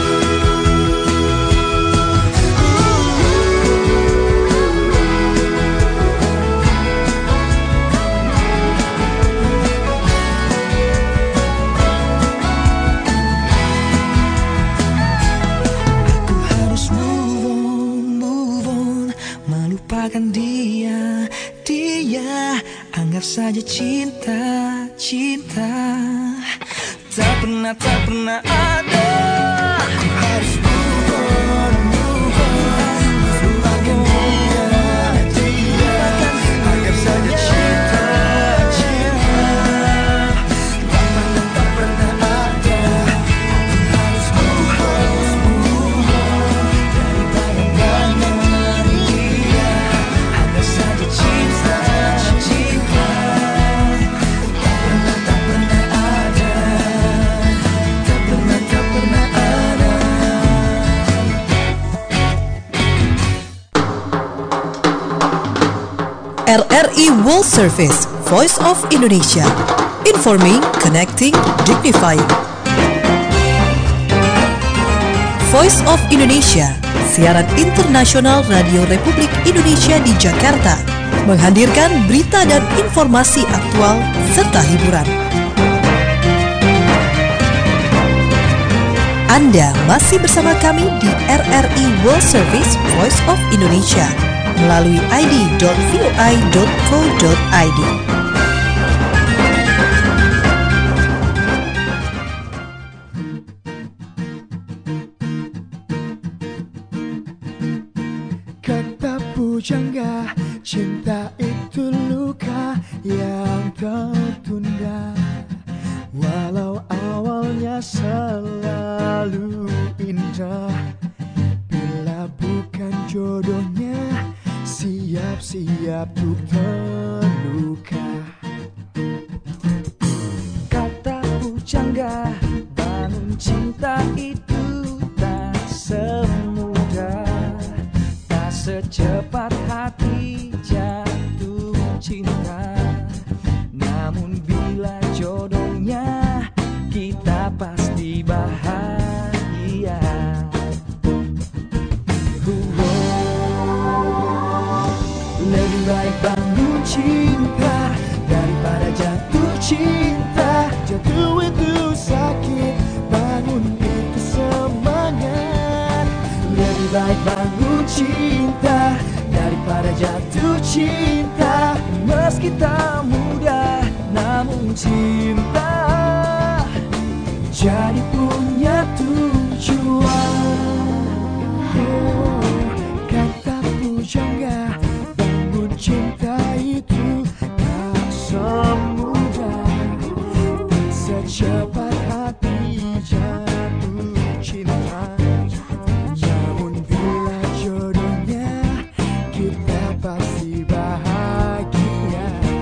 Aku harus move on, melupakan dia, anggap saja cinta tak pernah ada. Aku harus move on, melupakan dia, anggap saja cinta tak pernah ada. Aku harus move on, RRI World Service, Voice of Indonesia. Informing, connecting, dignifying. Voice of Indonesia, siaran internasional Radio Republik Indonesia di Jakarta, menghadirkan berita dan informasi aktual serta hiburan. Anda masih bersama kami di RRI World Service Voice of Indonesia melalui id.voi.co.id. Kata pujangga, cinta itu luka yang tertunda. Walau awalnya selalu indah, bila bukan jodohnya, siap-siap untuk terluka. Kata pujangga, bangun cinta itu tak semudah, tak secepat hati jatuh cinta. Namun bila jodohnya, kita pasti bahagia. Lebih baik bangun cinta daripada jatuh cinta. Jatuh itu sakit, bangun itu semangat. Lebih baik bangun cinta daripada jatuh cinta. Meski tak mudah, namun cinta jadi punya tujuan. Kata pujangga, bangun cinta itu tak semudah, tak secepat hati jatuh cinta. Namun bila jodohnya, kita pasti bahagia.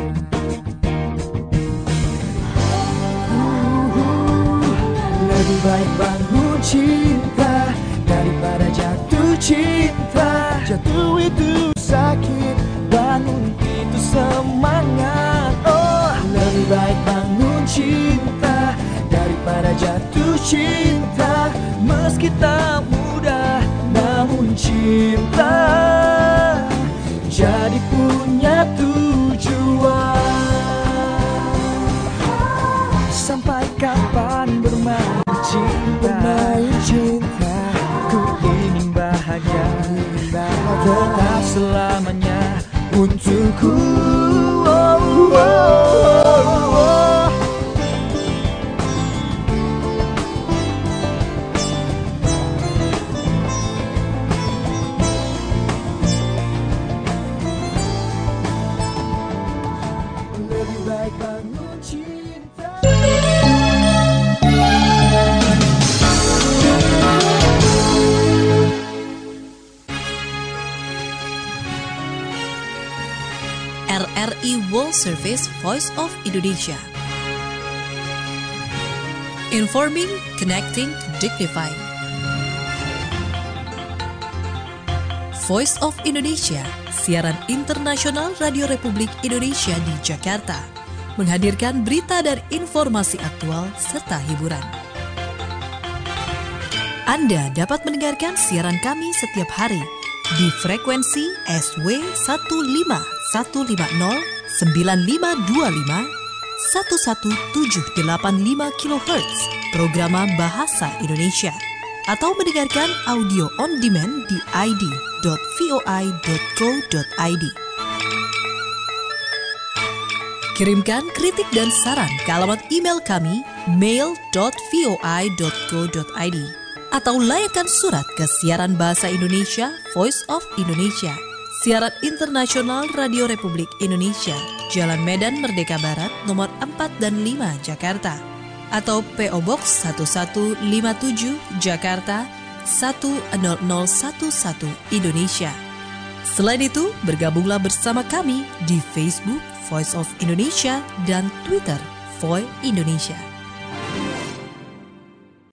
Lebih baik bangun cinta daripada jatuh cinta. Jatuh itu sakit, bangun itu semangat. Oh, lebih baik bangun cinta daripada jatuh cinta. Meski tak mudah, namun cinta jadi punya tujuan. Sampai kapan bermain cinta? Bermain cinta. Ku ingin bahagia, tetap selamanya untukku. Lebih baik bangun cinta. RRI World Service Voice of Indonesia. Informing, connecting, dignifying. Voice of Indonesia, siaran internasional Radio Republik Indonesia di Jakarta, menghadirkan berita dan informasi aktual serta hiburan. Anda dapat mendengarkan siaran kami setiap hari di frekuensi SW 15150 9525 11785 kHz Programa Bahasa Indonesia, atau mendengarkan audio on demand di id.voi.co.id. Kirimkan kritik dan saran ke alamat email kami mail.voi.co.id atau layangkan surat ke siaran Bahasa Indonesia Voice of Indonesia, siaran internasional Radio Republik Indonesia, Jalan Medan Merdeka Barat, nomor 4 dan 5, Jakarta, atau PO Box 1157, Jakarta 10011, Indonesia. Selain itu, bergabunglah bersama kami di Facebook Voice of Indonesia dan Twitter Voi Indonesia.